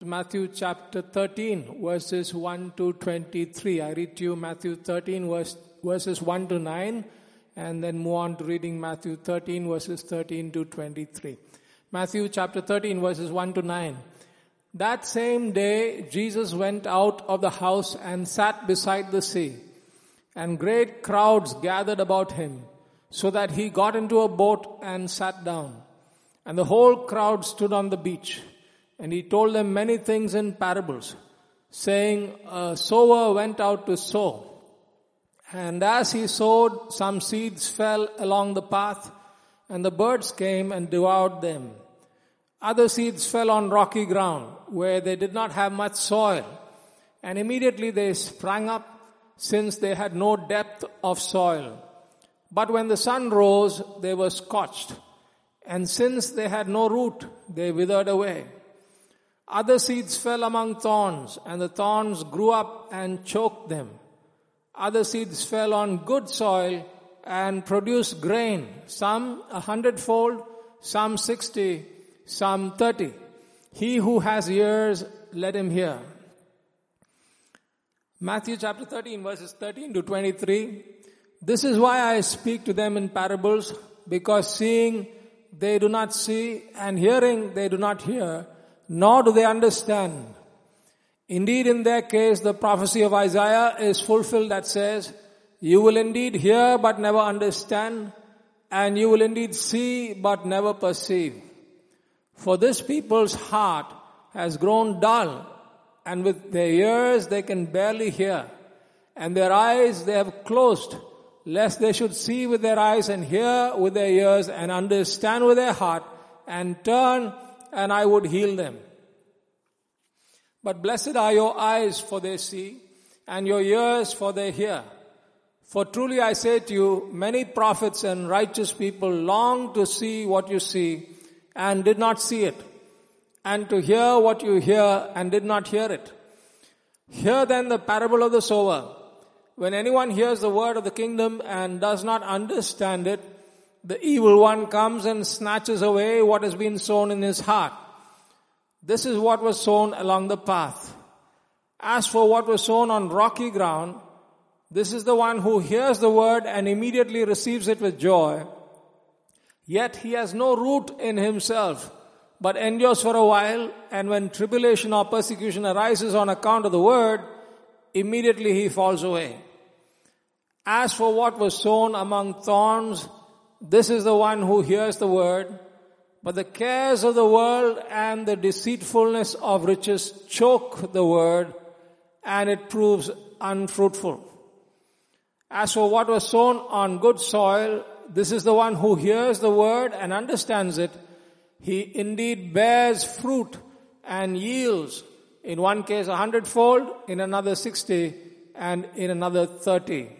Matthew chapter 13, verses 1 to 23. I read to you Matthew 13, verses 1 to 9, and then move on to reading Matthew 13, verses 13 to 23. Matthew chapter 13, verses 1 to 9. That same day, Jesus went out of the house and sat beside the sea, and great crowds gathered about him, so that he got into a boat and sat down. And the whole crowd stood on the beach. And he told them many things in parables, saying, a sower went out to sow. And as he sowed, some seeds fell along the path, and the birds came and devoured them. Other seeds fell on rocky ground, where they did not have much soil. And immediately they sprang up, since they had no depth of soil. But when the sun rose, they were scorched. And since they had no root, they withered away. Other seeds fell among thorns, and the thorns grew up and choked them. Other seeds fell on good soil and produced grain, some 100-fold, some 60, some 30. He who has ears, let him hear. Matthew chapter 13, verses 13 to 23. This is why I speak to them in parables, because seeing they do not see, and hearing they do not hear, nor do they understand. Indeed, in their case, the prophecy of Isaiah is fulfilled that says, you will indeed hear but never understand, and you will indeed see but never perceive. For this people's heart has grown dull, and with their ears they can barely hear, and their eyes they have closed, lest they should see with their eyes and hear with their ears and understand with their heart and turn, and I would heal them. But blessed are your eyes, for they see, and your ears, for they hear. For truly I say to you, many prophets and righteous people longed to see what you see, and did not see it, and to hear what you hear, and did not hear it. Hear then the parable of the sower. When anyone hears the word of the kingdom and does not understand it, the evil one comes and snatches away what has been sown in his heart. This is what was sown along the path. As for what was sown on rocky ground, this is the one who hears the word and immediately receives it with joy. Yet he has no root in himself, but endures for a while, and when tribulation or persecution arises on account of the word, immediately he falls away. As for what was sown among thorns, this is the one who hears the word, but the cares of the world and the deceitfulness of riches choke the word, and it proves unfruitful. As for what was sown on good soil, this is the one who hears the word and understands it. He indeed bears fruit and yields, in one case 100-fold, in another 60, and in another 30.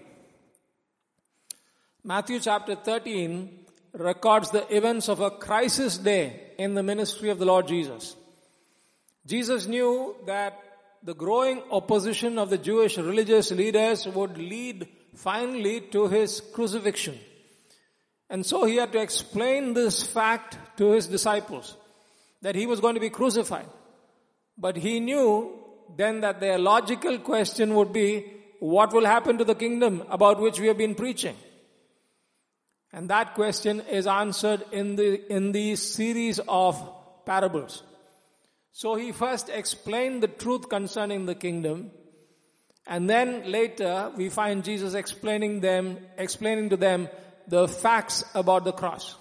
Matthew chapter 13 records the events of a crisis day in the ministry of the Lord Jesus. Jesus knew that the growing opposition of the Jewish religious leaders would lead finally to his crucifixion. And so he had to explain this fact to his disciples, that he was going to be crucified. But he knew then that their logical question would be, what will happen to the kingdom about which we have been preaching? And that question is answered in the series of parables. So he first explained the truth concerning the kingdom, and then later we find Jesus explaining to them the facts about the cross.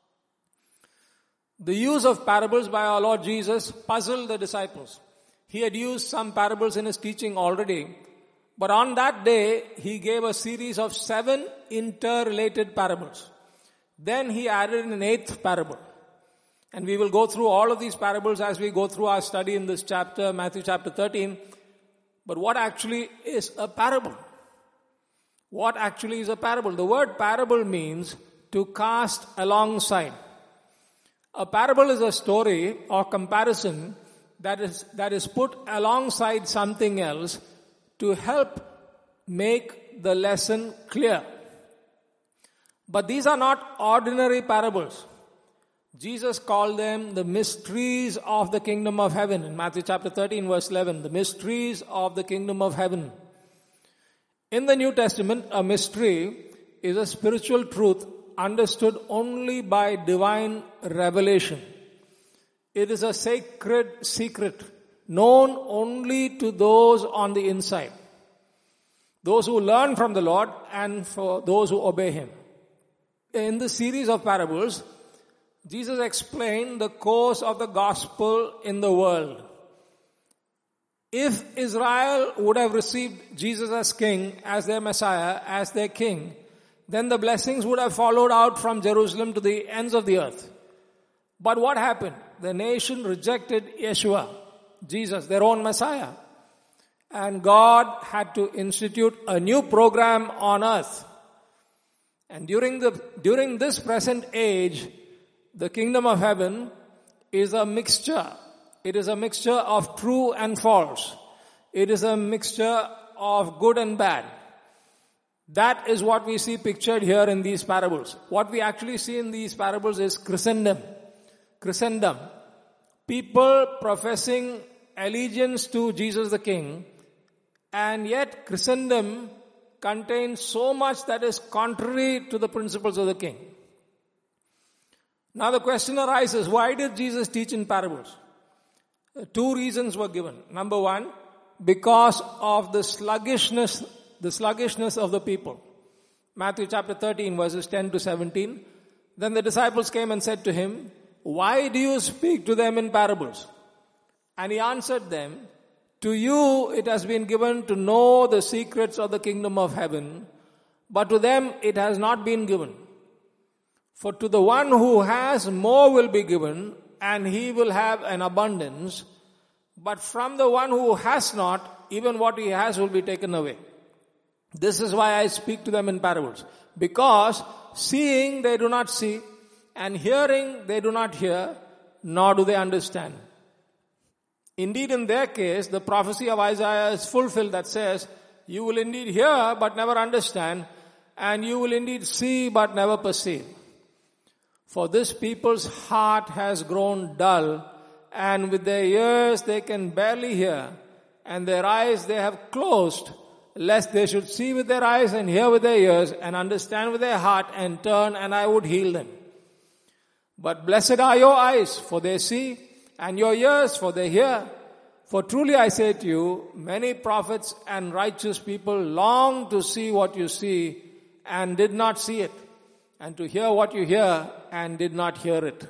The use of parables by our Lord Jesus puzzled the disciples. He had used some parables in his teaching already, but on that day, he gave a series of 7 interrelated parables. Then he added an 8th parable. And we will go through all of these parables as we go through our study in this chapter, Matthew chapter 13. But what actually is a parable? What actually is a parable? The word parable means to cast alongside. A parable is a story or comparison that is put alongside something else to help make the lesson clear. But these are not ordinary parables. Jesus called them the mysteries of the kingdom of heaven. In Matthew chapter 13 verse 11, the mysteries of the kingdom of heaven. In the New Testament, a mystery is a spiritual truth understood only by divine revelation. It is a sacred secret known only to those on the inside, those who learn from the Lord and for those who obey Him. In this series of parables, Jesus explained the course of the gospel in the world. If Israel would have received Jesus as king, as their Messiah, as their king, then the blessings would have followed out from Jerusalem to the ends of the earth. But what happened? The nation rejected Yeshua, Jesus, their own Messiah. And God had to institute a new program on earth. And during this present age, the kingdom of heaven is a mixture. It is a mixture of true and false. It is a mixture of good and bad. That is what we see pictured here in these parables. What we actually see in these parables is Christendom. People professing allegiance to Jesus the King, and yet Christendom contains so much that is contrary to the principles of the King. Now the question arises, why did Jesus teach in parables? Two reasons were given. Number one, because of the sluggishness of the people. Matthew chapter 13 verses 10 to 17. Then the disciples came and said to him, "Why do you speak to them in parables?" And he answered them, "To you it has been given to know the secrets of the kingdom of heaven, but to them it has not been given. For to the one who has, more will be given, and he will have an abundance. But from the one who has not, even what he has will be taken away. This is why I speak to them in parables. Because seeing they do not see, and hearing they do not hear, nor do they understand." Indeed, in their case, the prophecy of Isaiah is fulfilled that says, "You will indeed hear but never understand, and you will indeed see but never perceive. For this people's heart has grown dull, and with their ears they can barely hear, and their eyes they have closed, lest they should see with their eyes and hear with their ears and understand with their heart and turn, and I would heal them. But blessed are your eyes, for they see, and your ears, for they hear. For truly I say to you, many prophets and righteous people long to see what you see and did not see it, and to hear what you hear and did not hear it."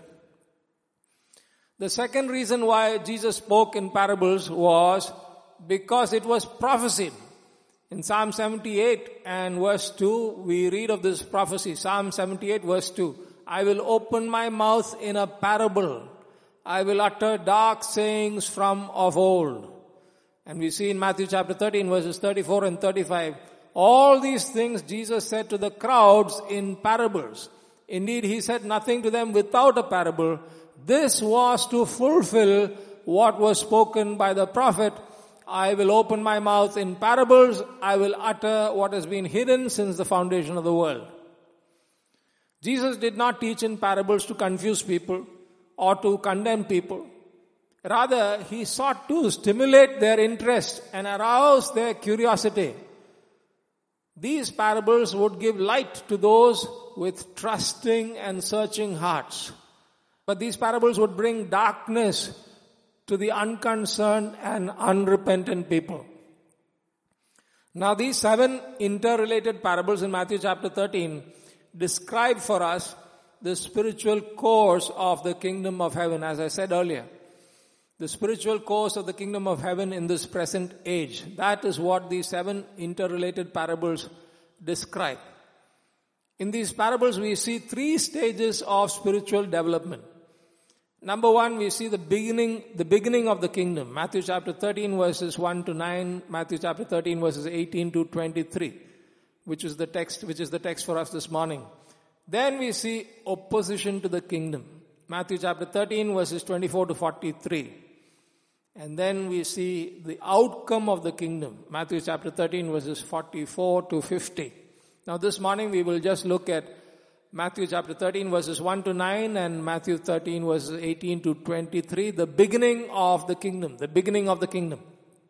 The second reason why Jesus spoke in parables was because it was prophesied. In Psalm 78 and verse 2, we read of this prophecy. Psalm 78 verse 2. "I will open my mouth in a parable. I will utter dark sayings from of old." And we see in Matthew chapter 13 verses 34 and 35, all these things Jesus said to the crowds in parables. Indeed, he said nothing to them without a parable. This was to fulfill what was spoken by the prophet, "I will open my mouth in parables. I will utter what has been hidden since the foundation of the world." Jesus did not teach in parables to confuse people or to condemn people. Rather, he sought to stimulate their interest and arouse their curiosity. These parables would give light to those with trusting and searching hearts. But these parables would bring darkness to the unconcerned and unrepentant people. Now these 7 interrelated parables in Matthew chapter 13 describe for us the spiritual course of the kingdom of heaven, as I said earlier. The spiritual course of the kingdom of heaven in this present age. That is what these 7 interrelated parables describe. In these parables we see 3 stages of spiritual development. Number 1, we see the beginning of the kingdom. Matthew chapter 13 verses 1 to 9, Matthew chapter 13 verses 18 to 23, which is the text for us this morning. Then we see opposition to the kingdom. Matthew chapter 13 verses 24 to 43. And then we see the outcome of the kingdom. Matthew chapter 13 verses 44 to 50. Now this morning we will just look at Matthew chapter 13 verses 1 to 9 and Matthew 13 verses 18 to 23, the beginning of the kingdom, the beginning of the kingdom.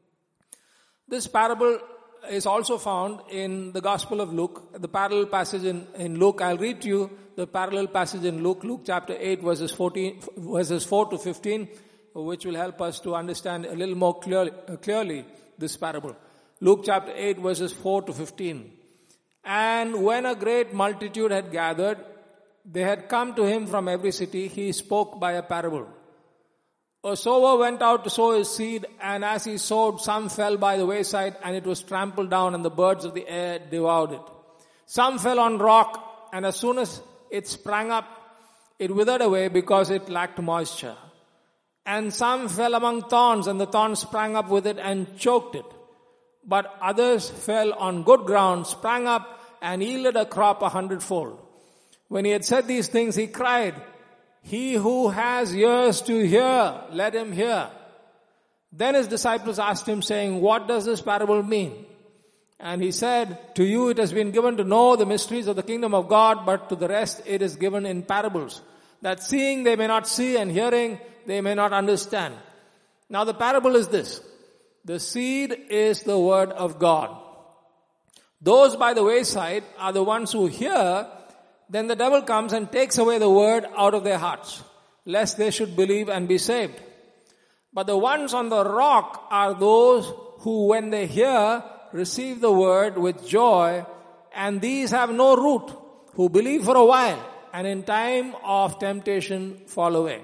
This parable is also found in the Gospel of Luke, the parallel passage in Luke. I'll read to you the parallel passage in Luke, Luke chapter 8 verses 4 to 15, which will help us to understand a little more clearly this parable. Luke chapter 8 verses 4 to 15. And when a great multitude had gathered, they had come to him from every city, he spoke by a parable. A sower went out to sow his seed, and as he sowed, some fell by the wayside, and it was trampled down, and the birds of the air devoured it. Some fell on rock, and as soon as it sprang up, it withered away because it lacked moisture. And some fell among thorns, and the thorns sprang up with it and choked it. But others fell on good ground, sprang up, and yielded a crop 100-fold. When he had said these things, he cried, "He who has ears to hear, let him hear." Then his disciples asked him, saying, "What does this parable mean?" And he said, "To you it has been given to know the mysteries of the kingdom of God, but to the rest it is given in parables, that seeing they may not see, and hearing they may not understand." Now the parable is this. The seed is the word of God. Those by the wayside are the ones who hear. Then the devil comes and takes away the word out of their hearts, lest they should believe and be saved. But the ones on the rock are those who, when they hear, receive the word with joy, and these have no root, who believe for a while, and in time of temptation fall away.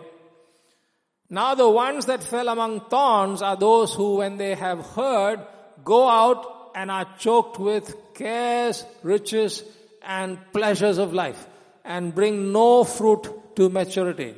Now the ones that fell among thorns are those who, when they have heard, go out and are choked with cares, riches, and pleasures of life, and bring no fruit to maturity.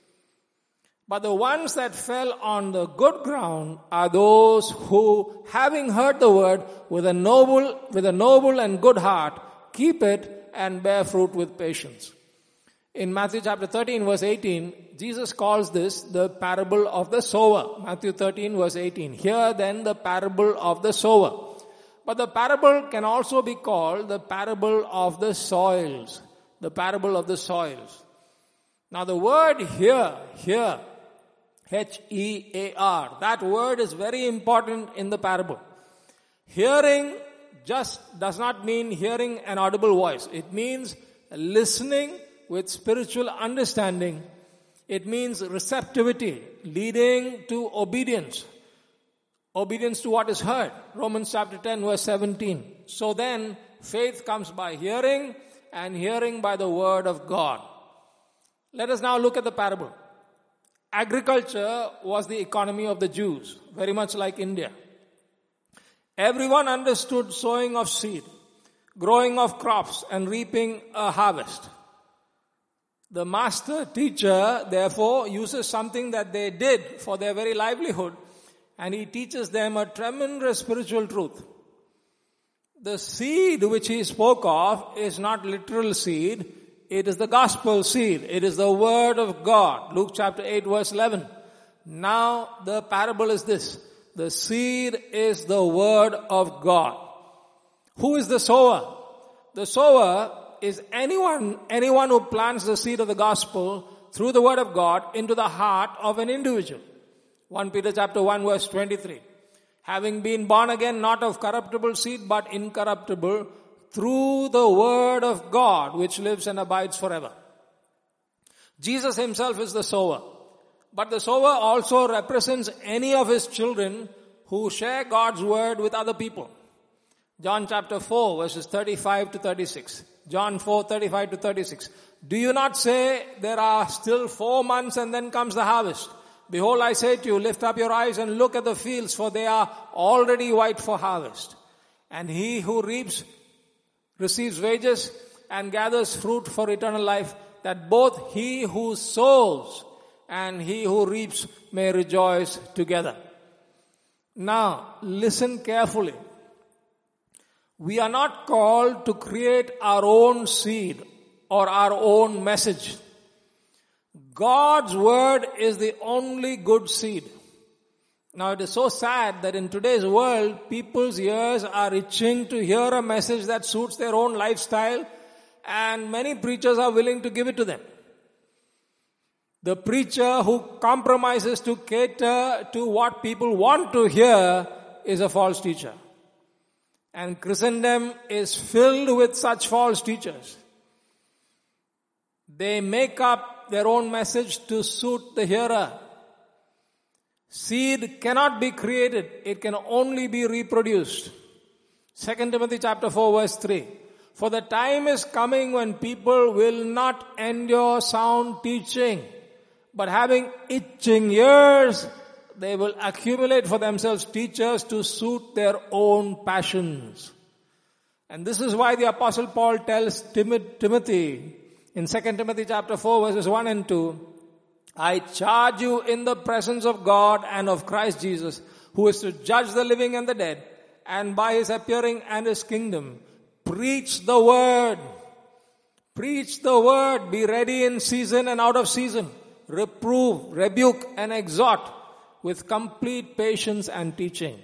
But the ones that fell on the good ground are those who, having heard the word with a noble and good heart, keep it and bear fruit with patience. In Matthew chapter 13 verse 18, Jesus calls this the parable of the sower. Matthew 13 verse 18. Here then the parable of the sower. But the parable can also be called the parable of the soils. The parable of the soils. Now the word here, H-E-A-R, that word is very important in the parable. Hearing just does not mean hearing an audible voice. It means listening with spiritual understanding. It means receptivity, leading to obedience. Obedience to what is heard. Romans chapter 10 verse 17. So then, faith comes by hearing, and hearing by the word of God. Let us now look at the parable. Agriculture was the economy of the Jews, very much like India. Everyone understood sowing of seed, growing of crops, and reaping a harvest. The master teacher, therefore, uses something that they did for their very livelihood, and he teaches them a tremendous spiritual truth. The seed which he spoke of is not literal seed. It is the gospel seed. It is the word of God. Luke chapter 8 verse 11. Now the parable is this. The seed is the word of God. Who is the sower? The sower is anyone who plants the seed of the gospel through the word of God into the heart of an individual. 1 Peter chapter 1 verse 23. Having been born again, not of corruptible seed, but incorruptible, through the word of God, which lives and abides forever. Jesus himself is the sower. But the sower also represents any of his children who share God's word with other people. John chapter 4 verses 35 to 36. John 4, 35 to 36. Do you not say there are still 4 months and then comes the harvest? Behold, I say to you, lift up your eyes and look at the fields, for they are already white for harvest. And he who reaps receives wages and gathers fruit for eternal life, that both he who sows and he who reaps may rejoice together. Now, listen carefully. We are not called to create our own seed or our own message. God's word is the only good seed. Now it is so sad that in today's world, people's ears are itching to hear a message that suits their own lifestyle and many preachers are willing to give it to them. The preacher who compromises to cater to what people want to hear is a false teacher. And Christendom is filled with such false teachers. They make up their own message to suit the hearer. Seed cannot be created. It can only be reproduced. 2 Timothy chapter 4 verse 3. For the time is coming when people will not endure sound teaching, but having itching ears, they will accumulate for themselves teachers to suit their own passions. And this is why the Apostle Paul tells Timothy in 2 Timothy chapter 4 verses 1 and 2, I charge you in the presence of God and of Christ Jesus, who is to judge the living and the dead, and by his appearing and his kingdom, preach the word. Preach the word. Be ready in season and out of season. Reprove, rebuke, and exhort with complete patience and teaching.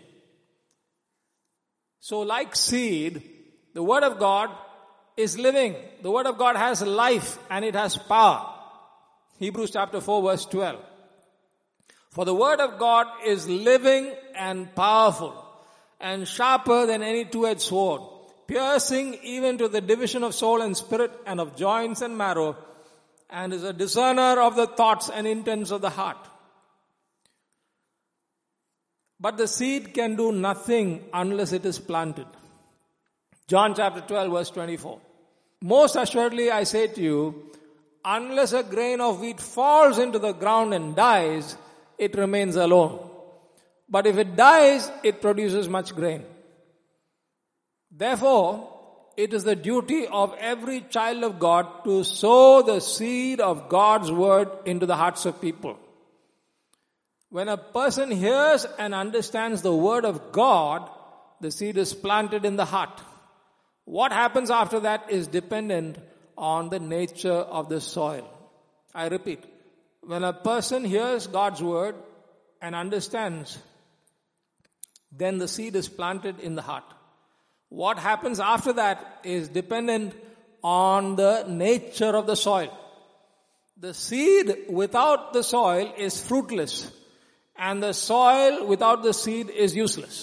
So like seed, the word of God is living. The word of God has life and it has power. Hebrews chapter 4 verse 12. For the word of God is living and powerful and sharper than any two-edged sword, piercing even to the division of soul and spirit and of joints and marrow, and is a discerner of the thoughts and intents of the heart. But the seed can do nothing unless it is planted. John chapter 12 verse 24. Most assuredly I say to you, unless a grain of wheat falls into the ground and dies, it remains alone. But if it dies, it produces much grain. Therefore, it is the duty of every child of God to sow the seed of God's word into the hearts of people. When a person hears and understands the word of God, the seed is planted in the heart. What happens after that is dependent on the nature of the soil. I repeat, when a person hears God's word and understands, then the seed is planted in the heart. What happens after that is dependent on the nature of the soil. The seed without the soil is fruitless, and the soil without the seed is useless.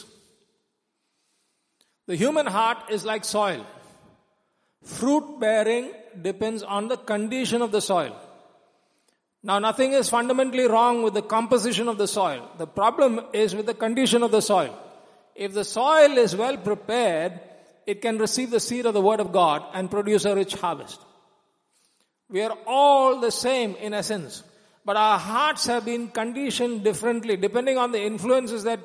The human heart is like soil. Fruit bearing depends on the condition of the soil. Now, nothing is fundamentally wrong with the composition of the soil. The problem is with the condition of the soil. If the soil is well prepared, it can receive the seed of the word of God and produce a rich harvest. We are all the same in essence, but our hearts have been conditioned differently depending on the influences that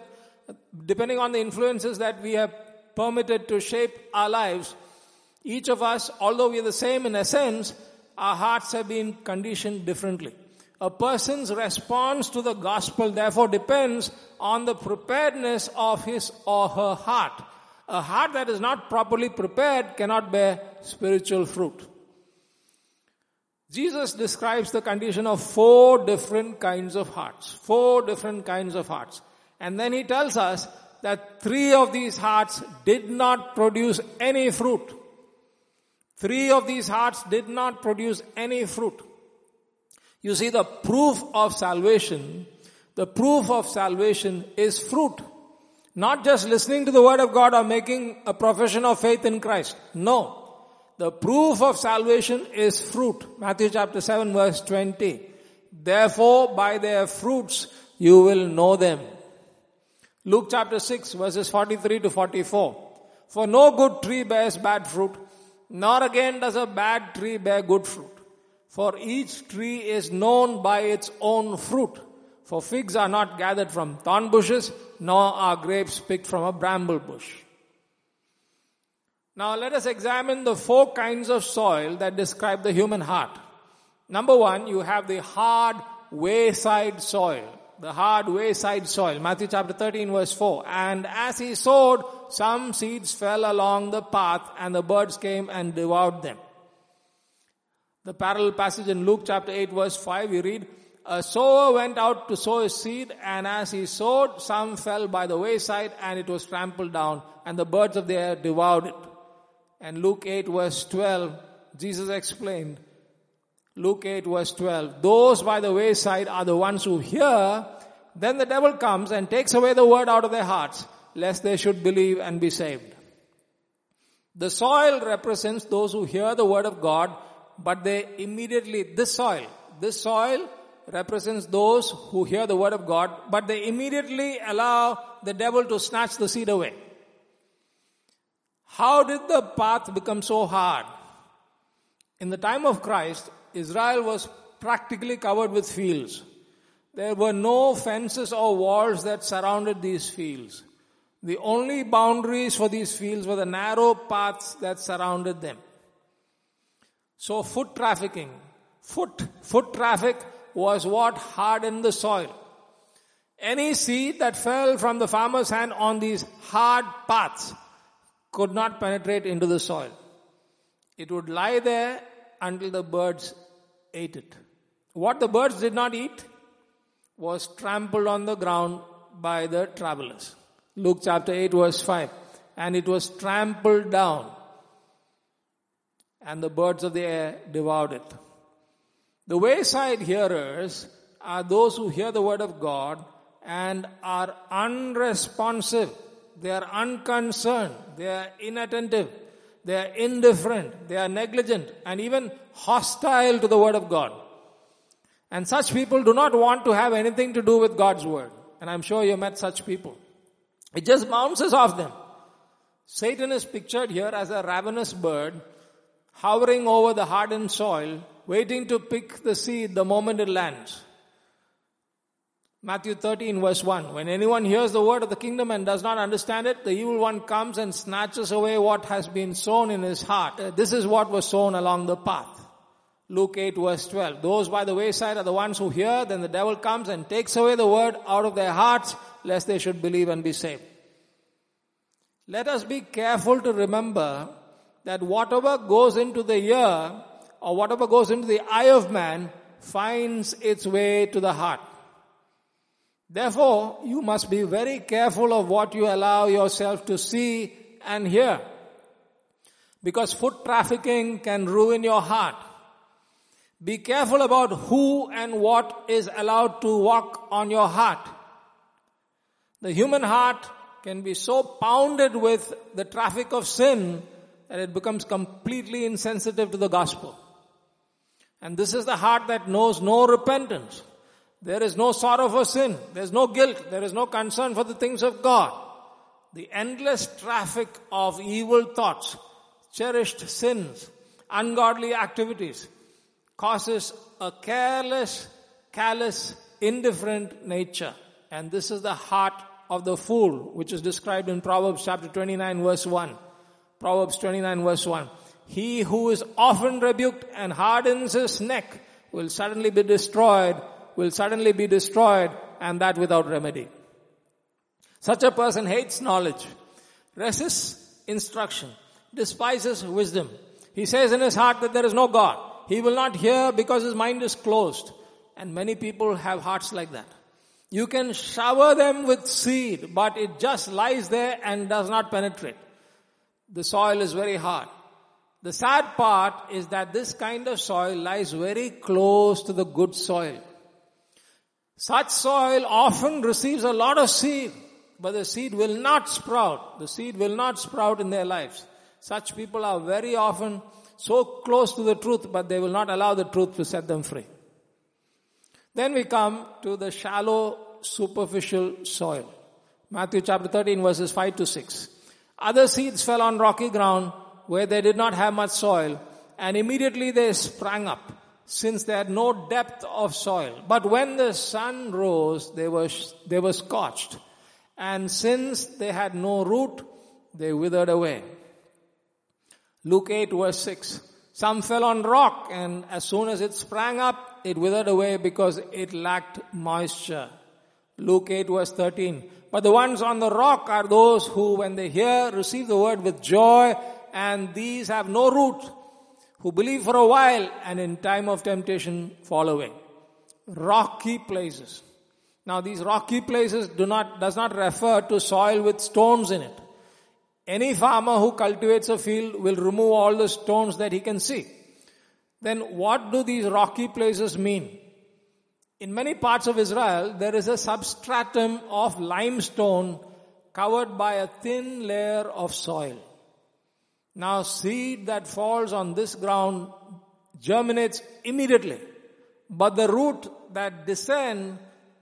we have permitted to shape our lives. Each of us, although we are the same in essence, our hearts have been conditioned differently. A person's response to the gospel therefore depends on the preparedness of his or her heart. A heart that is not properly prepared cannot bear spiritual fruit. Jesus describes the condition of 4 different kinds of hearts. 4 different kinds of hearts. And then he tells us that 3 of these hearts did not produce any fruit. 3 of these hearts did not produce any fruit. You see, the proof of salvation is fruit. Not just listening to the word of God or making a profession of faith in Christ. No. The proof of salvation is fruit. Matthew chapter 7 verse 20. Therefore, by their fruits you will know them. Luke chapter 6 verses 43 to 44. For no good tree bears bad fruit, nor again does a bad tree bear good fruit. For each tree is known by its own fruit. For figs are not gathered from thorn bushes, nor are grapes picked from a bramble bush. Now let us examine the 4 kinds of soil that describe the human heart. Number 1, you have the hard wayside soil. The hard wayside soil. Matthew chapter 13 verse 4. And as he sowed, some seeds fell along the path, and the birds came and devoured them. The parallel passage in Luke chapter 8 verse 5, we read, a sower went out to sow his seed, and as he sowed, some fell by the wayside, and it was trampled down, and the birds of the air devoured it. And Luke 8 verse 12, Jesus explained, Luke 8 verse 12, those by the wayside are the ones who hear, then the devil comes and takes away the word out of their hearts, lest they should believe and be saved. The soil represents those who hear the word of God, but they immediately, this soil represents those who hear the word of God, but they immediately allow the devil to snatch the seed away. How did the path become so hard? In the time of Christ, Israel was practically covered with fields. There were no fences or walls that surrounded these fields. The only boundaries for these fields were the narrow paths that surrounded them. So foot traffic was what hardened the soil. Any seed that fell from the farmer's hand on these hard paths could not penetrate into the soil. It would lie there until the birds ate it. What the birds did not eat was trampled on the ground by the travelers. Luke chapter 8 verse 5. And it was trampled down, and the birds of the air devoured it. The wayside hearers are those who hear the word of God and are unresponsive. They are unconcerned. They are inattentive. They are indifferent. They are negligent and even hostile to the word of God. And such people do not want to have anything to do with God's word. And I'm sure you met such people. It just bounces off them. Satan is pictured here as a ravenous bird hovering over the hardened soil, waiting to pick the seed the moment it lands. Matthew 13 verse 1. When anyone hears the word of the kingdom and does not understand it, the evil one comes and snatches away what has been sown in his heart. This is what was sown along the path. Luke 8 verse 12. Those by the wayside are the ones who hear, then the devil comes and takes away the word out of their hearts, lest they should believe and be saved. Let us be careful to remember that whatever goes into the ear or whatever goes into the eye of man finds its way to the heart. Therefore, you must be very careful of what you allow yourself to see and hear. Because foot trafficking can ruin your heart. Be careful about who and what is allowed to walk on your heart. The human heart can be so pounded with the traffic of sin that it becomes completely insensitive to the gospel. And this is the heart that knows no repentance. There is no sorrow for sin. There is no guilt. There is no concern for the things of God. The endless traffic of evil thoughts, cherished sins, ungodly activities causes a careless, callous, indifferent nature. And this is the heart of the fool, which is described in Proverbs chapter 29 verse 1. Proverbs 29 verse 1. He who is often rebuked and hardens his neck will suddenly be destroyed, and that without remedy. Such a person hates knowledge, resists instruction, despises wisdom. He says in his heart that there is no God. He will not hear because his mind is closed. And many people have hearts like that. You can shower them with seed, but it just lies there and does not penetrate. The soil is very hard. The sad part is that this kind of soil lies very close to the good soil. Such soil often receives a lot of seed, but the seed will not sprout. The seed will not sprout in their lives. Such people are very often so close to the truth, but they will not allow the truth to set them free. Then we come to the shallow, superficial soil. Matthew chapter 13 verses 5 to 6. Other seeds fell on rocky ground where they did not have much soil, and immediately they sprang up, since they had no depth of soil. But when the sun rose, they were scorched. And since they had no root, they withered away. Luke 8 verse 6. Some fell on rock, and as soon as it sprang up, it withered away because it lacked moisture. Luke 8 verse 13. But the ones on the rock are those who, when they hear, receive the word with joy, and these have no root, who believe for a while and in time of temptation fall away. Rocky places. Now these rocky places does not refer to soil with stones in it. Any farmer who cultivates a field will remove all the stones that he can see. Then what do these rocky places mean? In many parts of Israel, there is a substratum of limestone covered by a thin layer of soil. Now, seed that falls on this ground germinates immediately, but the roots that descend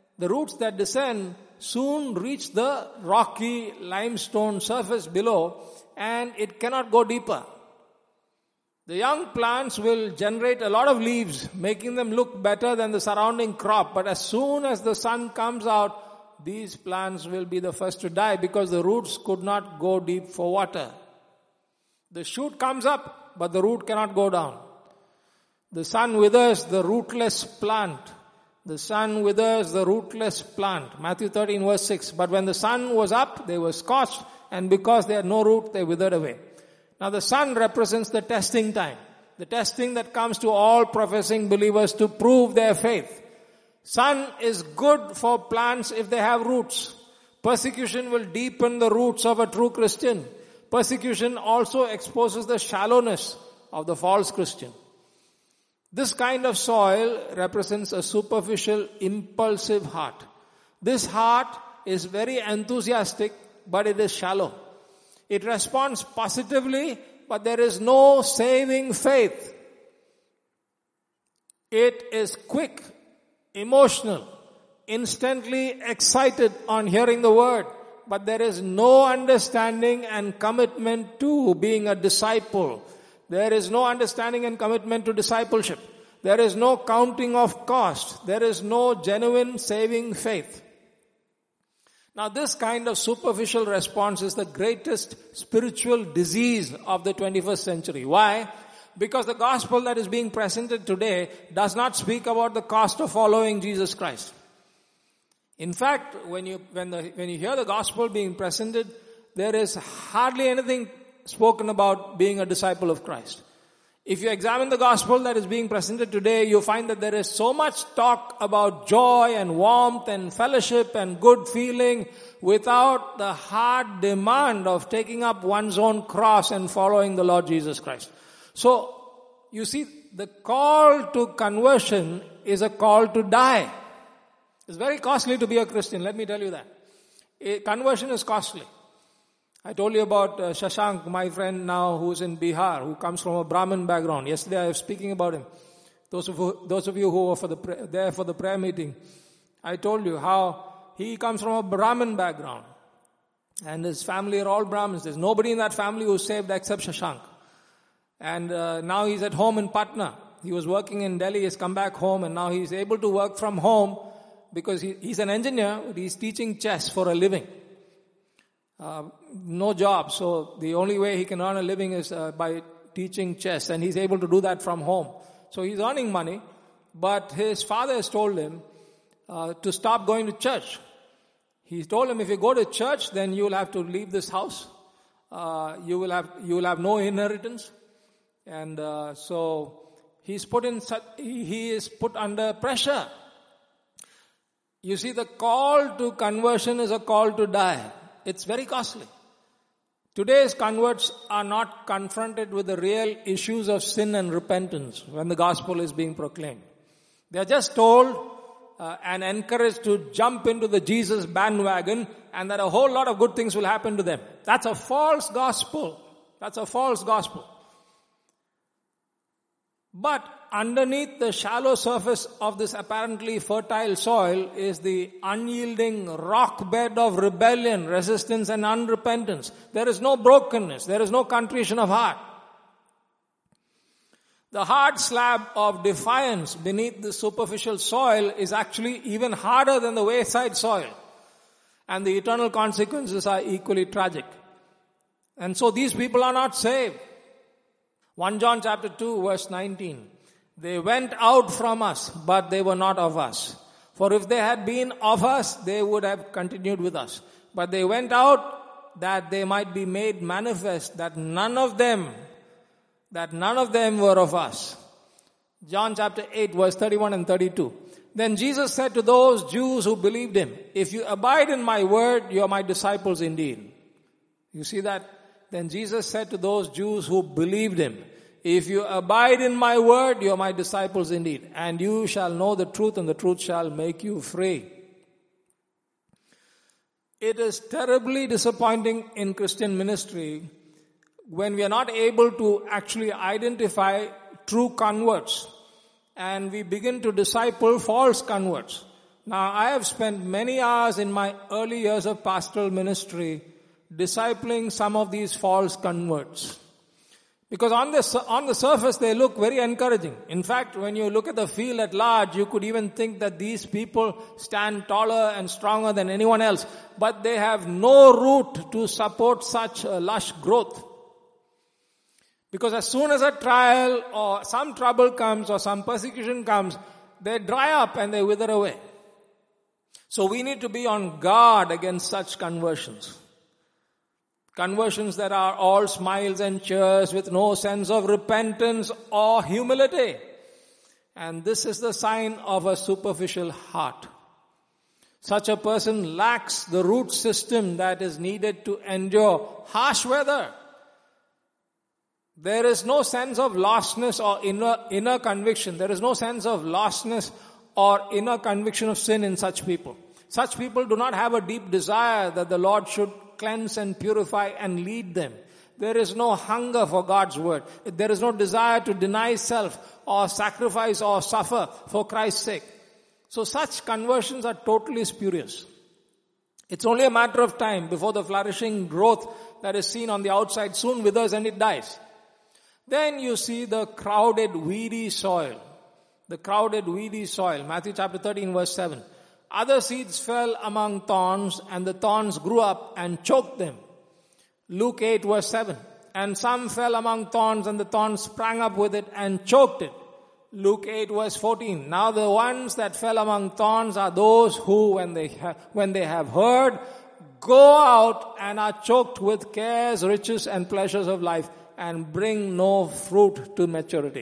soon reach the rocky limestone surface below, and it cannot go deeper. The young plants will generate a lot of leaves, making them look better than the surrounding crop. But as soon as the sun comes out, these plants will be the first to die because the roots could not go deep for water. The shoot comes up, but the root cannot go down. The sun withers the rootless plant. The sun withers the rootless plant. Matthew 13 verse 6. But when the sun was up, they were scorched, and because they had no root, they withered away. Now the sun represents the testing time. The testing that comes to all professing believers to prove their faith. Sun is good for plants if they have roots. Persecution will deepen the roots of a true Christian. Persecution also exposes the shallowness of the false Christian. This kind of soil represents a superficial, impulsive heart. This heart is very enthusiastic, but it is shallow. It responds positively, but there is no saving faith. It is quick, emotional, instantly excited on hearing the word, but there is no understanding and commitment to being a disciple. There is no understanding and commitment to discipleship. There is no counting of cost. There is no genuine saving faith. Now this kind of superficial response is the greatest spiritual disease of the 21st century. Why? Because the gospel that is being presented today does not speak about the cost of following Jesus Christ. In fact, when you hear the gospel being presented, there is hardly anything spoken about being a disciple of Christ. If you examine the gospel that is being presented today, you find that there is so much talk about joy and warmth and fellowship and good feeling without the hard demand of taking up one's own cross and following the Lord Jesus Christ. So, you see, the call to conversion is a call to die. It's very costly to be a Christian, let me tell you that. Conversion is costly. I told you about Shashank, my friend now who's in Bihar, who comes from a Brahmin background. Yesterday I was speaking about him. Those of you who were there for the prayer meeting, I told you how he comes from a Brahmin background. And his family are all Brahmins. There's nobody in that family who's saved except Shashank. And now he's at home in Patna. He was working in Delhi, he's come back home, and now he's able to work from home because he's an engineer, but he's teaching chess for a living. No job, so the only way he can earn a living is by teaching chess, and he's able to do that from home. So he's earning money, but his father has told him to stop going to church. He told him, if you go to church, then you will have to leave this house. You will have no inheritance, and so he is put under pressure. You see, the call to conversion is a call to die. It's very costly. Today's converts are not confronted with the real issues of sin and repentance when the gospel is being proclaimed. They are just told and encouraged to jump into the Jesus bandwagon and that a whole lot of good things will happen to them. That's a false gospel. That's a false gospel. But underneath the shallow surface of this apparently fertile soil is the unyielding rock bed of rebellion, resistance and unrepentance. There is no brokenness. There is no contrition of heart. The hard slab of defiance beneath the superficial soil is actually even harder than the wayside soil. And the eternal consequences are equally tragic. And so these people are not saved. 1 John chapter 2 verse 19. They went out from us, but they were not of us. For if they had been of us, they would have continued with us. But they went out that they might be made manifest that none of them were of us. John chapter 8 verse 31 and 32. Then Jesus said to those Jews who believed him, if you abide in my word, you are my disciples indeed. You see that? Then Jesus said to those Jews who believed him, If you abide in my word, you are my disciples indeed. And you shall know the truth, and the truth shall make you free. It is terribly disappointing in Christian ministry when we are not able to actually identify true converts and we begin to disciple false converts. Now, I have spent many hours in my early years of pastoral ministry discipling some of these false converts. Because on the surface, they look very encouraging. In fact, when you look at the field at large, you could even think that these people stand taller and stronger than anyone else. But they have no root to support such lush growth. Because as soon as a trial or some trouble comes or some persecution comes, they dry up and they wither away. So we need to be on guard against such conversions. Conversions that are all smiles and cheers with no sense of repentance or humility. And this is the sign of a superficial heart. Such a person lacks the root system that is needed to endure harsh weather. There is no sense of lostness or inner conviction. There is no sense of lostness or inner conviction of sin in such people. Such people do not have a deep desire that the Lord should cleanse and purify and lead them. There is no hunger for God's word. There is no desire to deny self or sacrifice or suffer for Christ's sake. So such conversions are totally spurious. It's only a matter of time before the flourishing growth that is seen on the outside soon withers and it dies. Then you see the crowded, weedy soil. The crowded, weedy soil. Matthew chapter 13 verse 7. Other seeds fell among thorns, and the thorns grew up and choked them. Luke 8 verse 7. And some fell among thorns, and the thorns sprang up with it and choked it. Luke 8 verse 14. Now the ones that fell among thorns are those who, when they have heard, go out and are choked with cares, riches, and pleasures of life, and bring no fruit to maturity.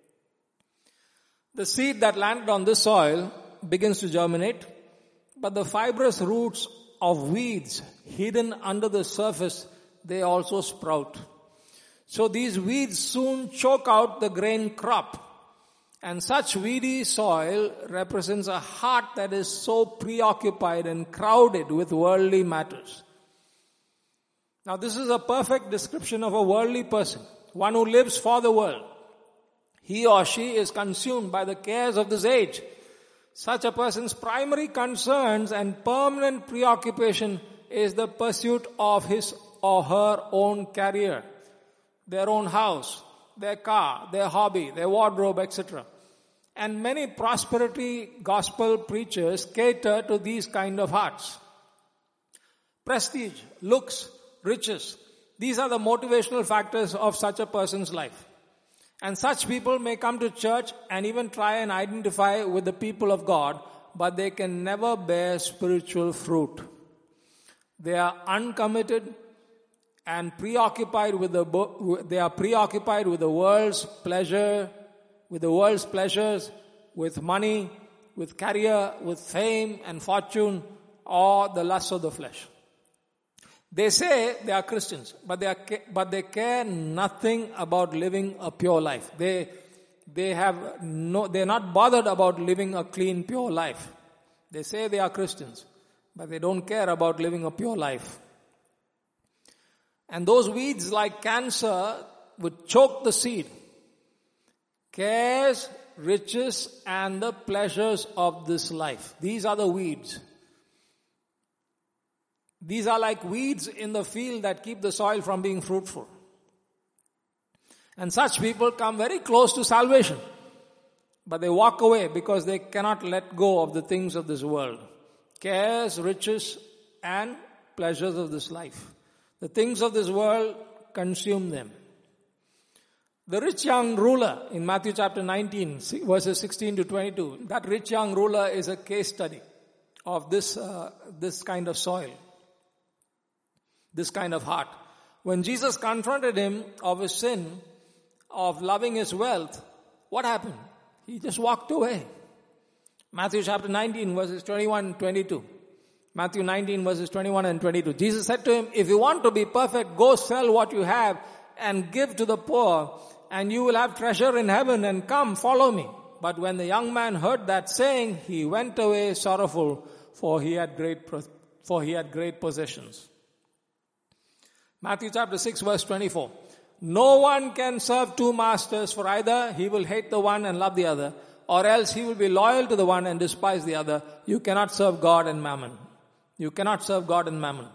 The seed that landed on this soil begins to germinate, but the fibrous roots of weeds hidden under the surface, they also sprout. So these weeds soon choke out the grain crop. And such weedy soil represents a heart that is so preoccupied and crowded with worldly matters. Now this is a perfect description of a worldly person, one who lives for the world. He or she is consumed by the cares of this age. Such a person's primary concerns and permanent preoccupation is the pursuit of his or her own career, their own house, their car, their hobby, their wardrobe, etc. And many prosperity gospel preachers cater to these kind of hearts. Prestige, looks, riches, these are the motivational factors of such a person's life. And such people may come to church and even try and identify with the people of God, but they can never bear spiritual fruit. They are uncommitted and preoccupied with the world's pleasure, with the world's pleasures, with money, with career, with fame and fortune, or the lusts of the flesh. They say they are Christians, but they care nothing about living a pure life. They're not bothered about living a clean, pure life. They say they are Christians, but they don't care about living a pure life. And those weeds, like cancer, would choke the seed. Cares, riches, and the pleasures of this life. These are the weeds. These are like weeds in the field that keep the soil from being fruitful. And such people come very close to salvation, but they walk away because they cannot let go of the things of this world. Cares, riches, and pleasures of this life. The things of this world consume them. The rich young ruler in Matthew chapter 19, verses 16 to 22, that rich young ruler is a case study of this kind of soil. This kind of heart. When Jesus confronted him of his sin, of loving his wealth, what happened? He just walked away. Matthew chapter 19 verses 21 and 22. Matthew 19 verses 21 and 22. Jesus said to him, if you want to be perfect, go sell what you have and give to the poor, and you will have treasure in heaven, and come, follow me. But when the young man heard that saying, he went away sorrowful, for he had great possessions. Matthew chapter 6 verse 24. No one can serve two masters, for either he will hate the one and love the other, or else he will be loyal to the one and despise the other. You cannot serve God and mammon. You cannot serve God and mammon.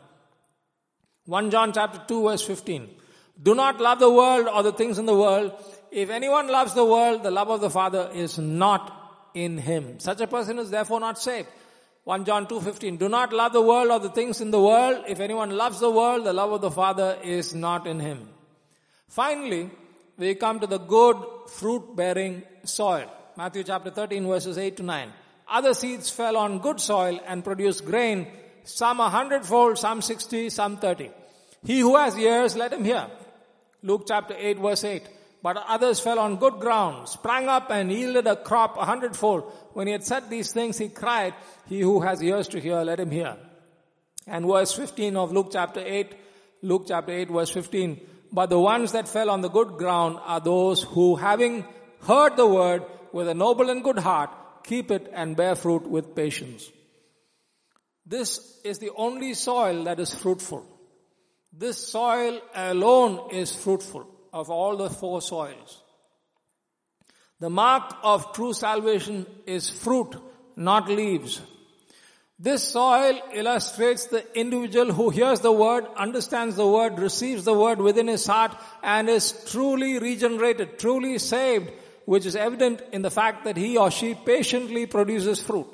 1 John chapter 2 verse 15. Do not love the world or the things in the world. If anyone loves the world, the love of the Father is not in him. Such a person is therefore not saved. 1 John 2:15. Do not love the world or the things in the world. If anyone loves the world, the love of the Father is not in him. Finally, we come to the good fruit-bearing soil. Matthew chapter 13 verses 8 to 9. Other seeds fell on good soil and produced grain, some 100-fold, some 60, some 30. He who has ears, let him hear. Luke chapter 8 verse 8. But others fell on good ground, sprang up and yielded a crop 100-fold. When he had said these things, he cried, he who has ears to hear, let him hear. And verse 15 of Luke chapter 8 verse 15. But the ones that fell on the good ground are those who, having heard the word with a noble and good heart, keep it and bear fruit with patience. This is the only soil that is fruitful. This soil alone is fruitful of all the four soils. The mark of true salvation is fruit, not leaves. This soil illustrates the individual who hears the word, understands the word, receives the word within his heart, and is truly regenerated, truly saved, which is evident in the fact that he or she patiently produces fruit.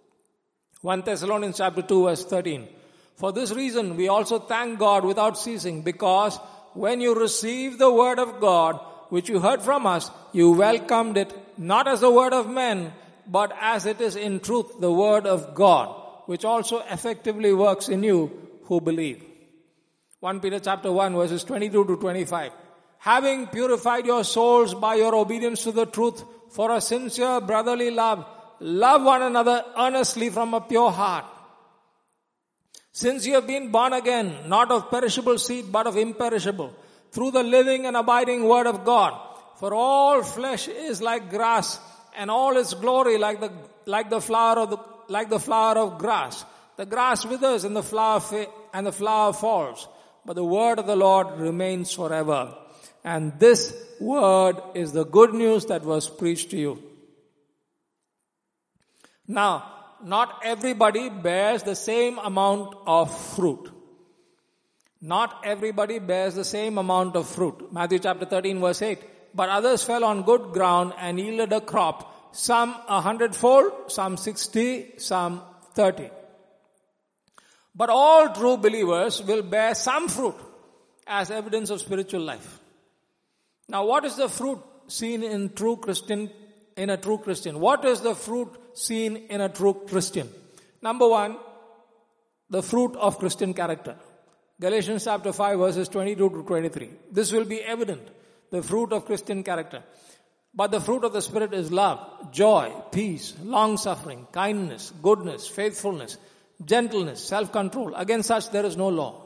1 Thessalonians chapter 2 verse 13. For this reason we also thank God without ceasing, because when you received the word of God, which you heard from us, you welcomed it not as the word of men, but as it is in truth the word of God, which also effectively works in you who believe. 1 Peter chapter 1 verses 22 to 25. Having purified your souls by your obedience to the truth for a sincere brotherly love, love one another earnestly from a pure heart. Since you have been born again, not of perishable seed, but of imperishable, through the living and abiding word of God. For all flesh is like grass, and all its glory like the flower of grass. The grass withers and the flower falls, but the word of the Lord remains forever. And this word is the good news that was preached to you. Now, not everybody bears the same amount of fruit. Not everybody bears the same amount of fruit. Matthew chapter 13 verse 8. But others fell on good ground and yielded a crop, some 100-fold, some 60, some 30. But all true believers will bear some fruit as evidence of spiritual life. Now, what is the fruit seen in a true Christian? What is the fruit seen in a true Christian? Number one, the fruit of Christian character. Galatians chapter 5 verses 22 to 23. This will be evident, the fruit of Christian character. But the fruit of the Spirit is love, joy, peace, long-suffering, kindness, goodness, faithfulness, gentleness, self-control. Against such there is no law.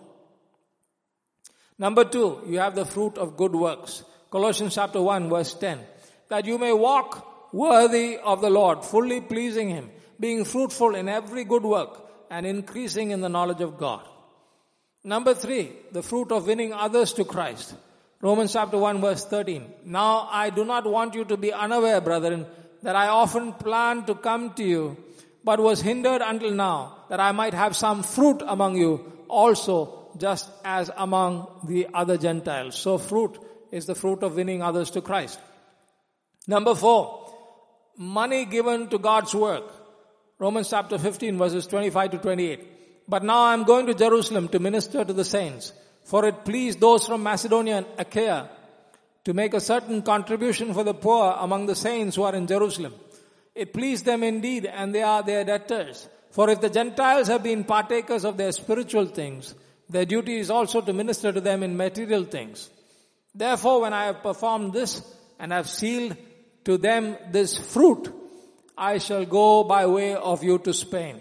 Number two, you have the fruit of good works. Colossians chapter 1 verse 10. That you may walk worthy of the Lord, fully pleasing Him, being fruitful in every good work and increasing in the knowledge of God. Number three, the fruit of winning others to Christ. Romans chapter 1 verse 13. Now I do not want you to be unaware, brethren, that I often planned to come to you, but was hindered until now, that I might have some fruit among you also, just as among the other Gentiles. So fruit is the fruit of winning others to Christ. Number four, money given to God's work. Romans chapter 15 verses 25 to 28. But now I am going to Jerusalem to minister to the saints, for it pleased those from Macedonia and Achaia to make a certain contribution for the poor among the saints who are in Jerusalem. It pleased them indeed, and they are their debtors. For if the Gentiles have been partakers of their spiritual things, their duty is also to minister to them in material things. Therefore, when I have performed this and have sealed to them this fruit, I shall go by way of you to Spain.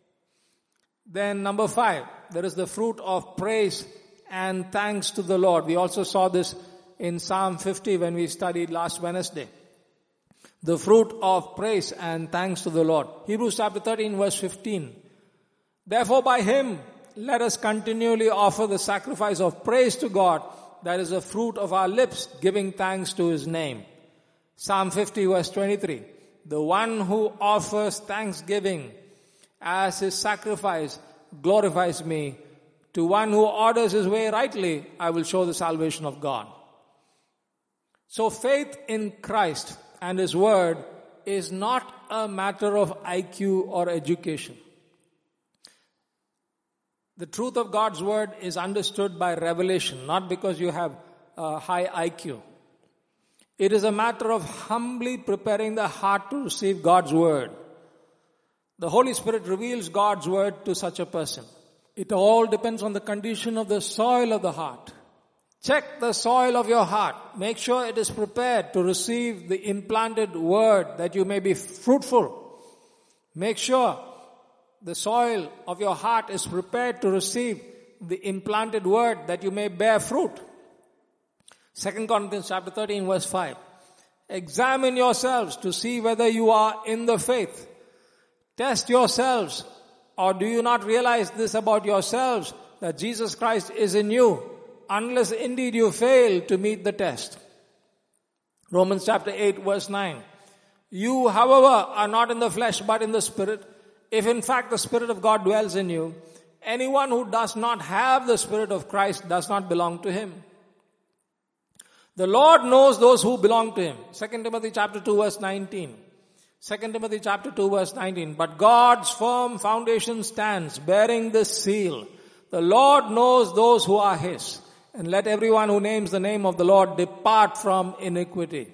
Then number 5, there is the fruit of praise and thanks to the Lord. We also saw this in Psalm 50 when we studied last Wednesday. The fruit of praise and thanks to the Lord. Hebrews chapter 13 verse 15. Therefore by him let us continually offer the sacrifice of praise to God, that is the fruit of our lips, giving thanks to his name. Psalm 50 verse 23. The one who offers thanksgiving as his sacrifice glorifies me. To one who orders his way rightly, I will show the salvation of God. So faith in Christ and his word is not a matter of IQ or education. The truth of God's word is understood by revelation, not because you have a high IQ. It is a matter of humbly preparing the heart to receive God's word. The Holy Spirit reveals God's word to such a person. It all depends on the condition of the soil of the heart. Check the soil of your heart. Make sure it is prepared to receive the implanted word that you may be fruitful. Make sure the soil of your heart is prepared to receive the implanted word that you may bear fruit. 2 Corinthians chapter 13 verse 5. Examine yourselves to see whether you are in the faith. Test yourselves, or do you not realize this about yourselves, that Jesus Christ is in you, unless indeed you fail to meet the test. Romans chapter 8 verse 9. You, however, are not in the flesh but in the Spirit, if in fact the Spirit of God dwells in you. Anyone who does not have the Spirit of Christ does not belong to him. The Lord knows those who belong to him. 2 Timothy chapter 2 verse 19. 2 Timothy chapter 2 verse 19. But God's firm foundation stands, bearing this seal. The Lord knows those who are his. And let everyone who names the name of the Lord depart from iniquity.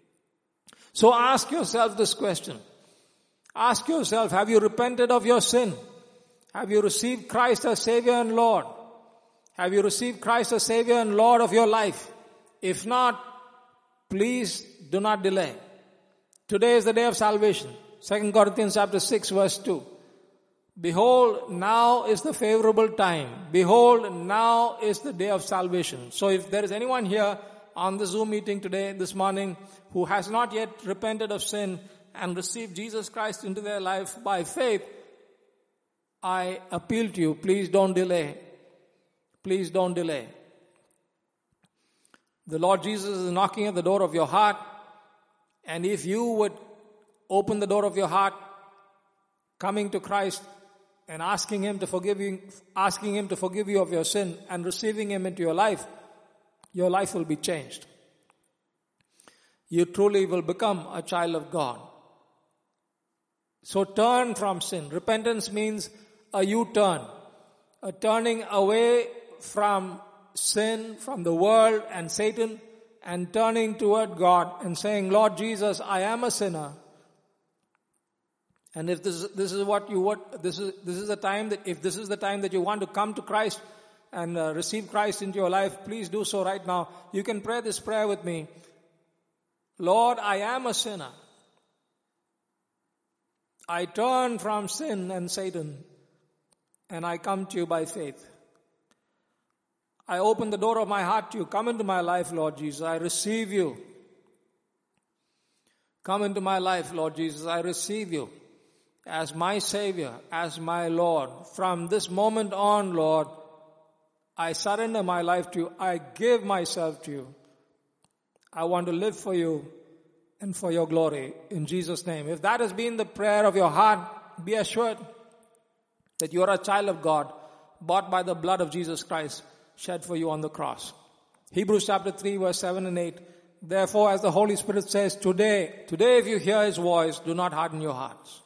So ask yourself this question. Ask yourself, have you repented of your sin? Have you received Christ as Savior and Lord? Have you received Christ as Savior and Lord of your life? If not, please do not delay. Today is the day of salvation. 2 Corinthians chapter 6 verse 2. Behold, now is the favorable time. Behold, now is the day of salvation. So if there is anyone here on the Zoom meeting today, this morning, who has not yet repented of sin and received Jesus Christ into their life by faith, I appeal to you, please don't delay. Please don't delay. The Lord Jesus is knocking at the door of your heart, and if you would open the door of your heart, coming to Christ and asking him to forgive you of your sin and receiving him into your life will be changed. You truly will become a child of God. So turn from sin. Repentance means a U-turn, a turning away from sin, from the world and Satan, and turning toward God and saying, Lord Jesus, I am a sinner. And if this is the time that you want to come to Christ and receive Christ into your life, please do so right now. You can pray this prayer with me. Lord, I am a sinner. I turn from sin and Satan, and I come to you by faith. I open the door of my heart to you. Come into my life, Lord Jesus. I receive you. Come into my life, Lord Jesus. I receive you as my Savior, as my Lord. From this moment on, Lord, I surrender my life to you. I give myself to you. I want to live for you and for your glory in Jesus' name. If that has been the prayer of your heart, be assured that you are a child of God, bought by the blood of Jesus Christ, shed for you on the cross. Hebrews chapter 3 verse 7 and 8. Therefore, as the Holy Spirit says, today if you hear his voice, do not harden your hearts.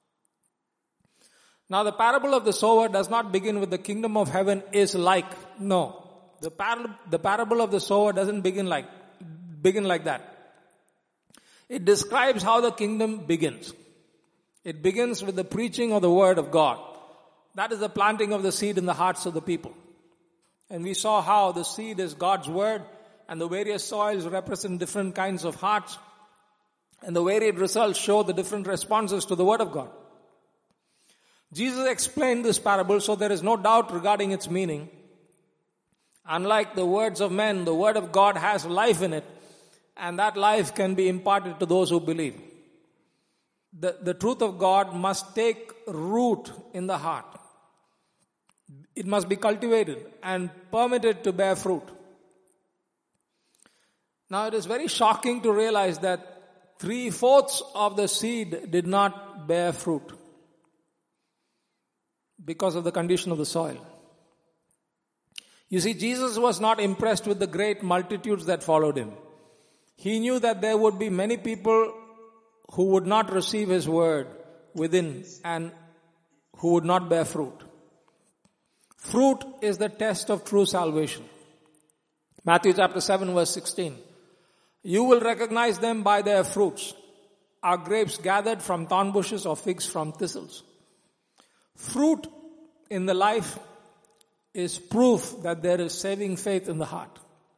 Now the parable of the sower does not begin with the kingdom of heaven is like. No. The parable of the sower doesn't begin like that. It describes how the kingdom begins. It begins with the preaching of the word of God. That is the planting of the seed in the hearts of the people. And we saw how the seed is God's word, and the various soils represent different kinds of hearts, and the varied results show the different responses to the word of God. Jesus explained this parable, so there is no doubt regarding its meaning. Unlike the words of men, the word of God has life in it, and that life can be imparted to those who believe. The truth of God must take root in the heart. It must be cultivated and permitted to bear fruit. Now it is very shocking to realize that 3/4 of the seed did not bear fruit because of the condition of the soil. You see, Jesus was not impressed with the great multitudes that followed him. He knew that there would be many people who would not receive his word within and who would not bear fruit. Fruit is the test of true salvation. Matthew chapter 7 verse 16. You will recognize them by their fruits. Are grapes gathered from thorn bushes or figs from thistles? Fruit in the life is proof that there is saving faith in the heart.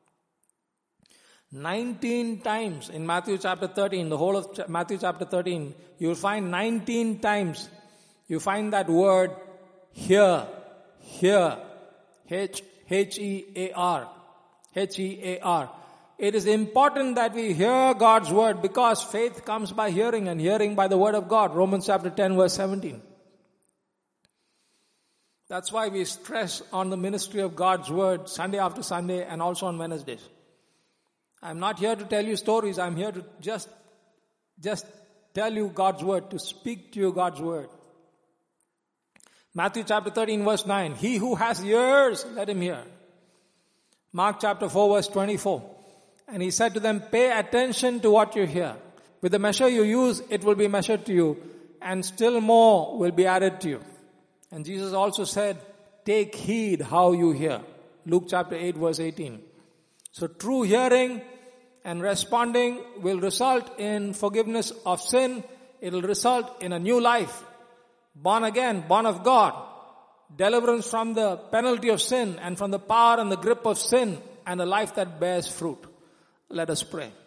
19 times in Matthew chapter 13, the whole of Matthew chapter 13, you will find 19 times you find that word hear, hear, H-E-A-R. It is important that we hear God's word because faith comes by hearing and hearing by the word of God. Romans chapter 10 verse 17. That's why we stress on the ministry of God's word Sunday after Sunday and also on Wednesdays. I'm not here to tell you stories. I'm here to just tell you God's word, to speak to you God's word. Matthew chapter 13 verse 9. He who has ears, let him hear. Mark chapter 4 verse 24. And he said to them, pay attention to what you hear. With the measure you use, it will be measured to you, and still more will be added to you. And Jesus also said, take heed how you hear. Luke chapter 8 verse 18. So true hearing and responding will result in forgiveness of sin. It will result in a new life. Born again, born of God. Deliverance from the penalty of sin and from the power and the grip of sin, and a life that bears fruit. Let us pray.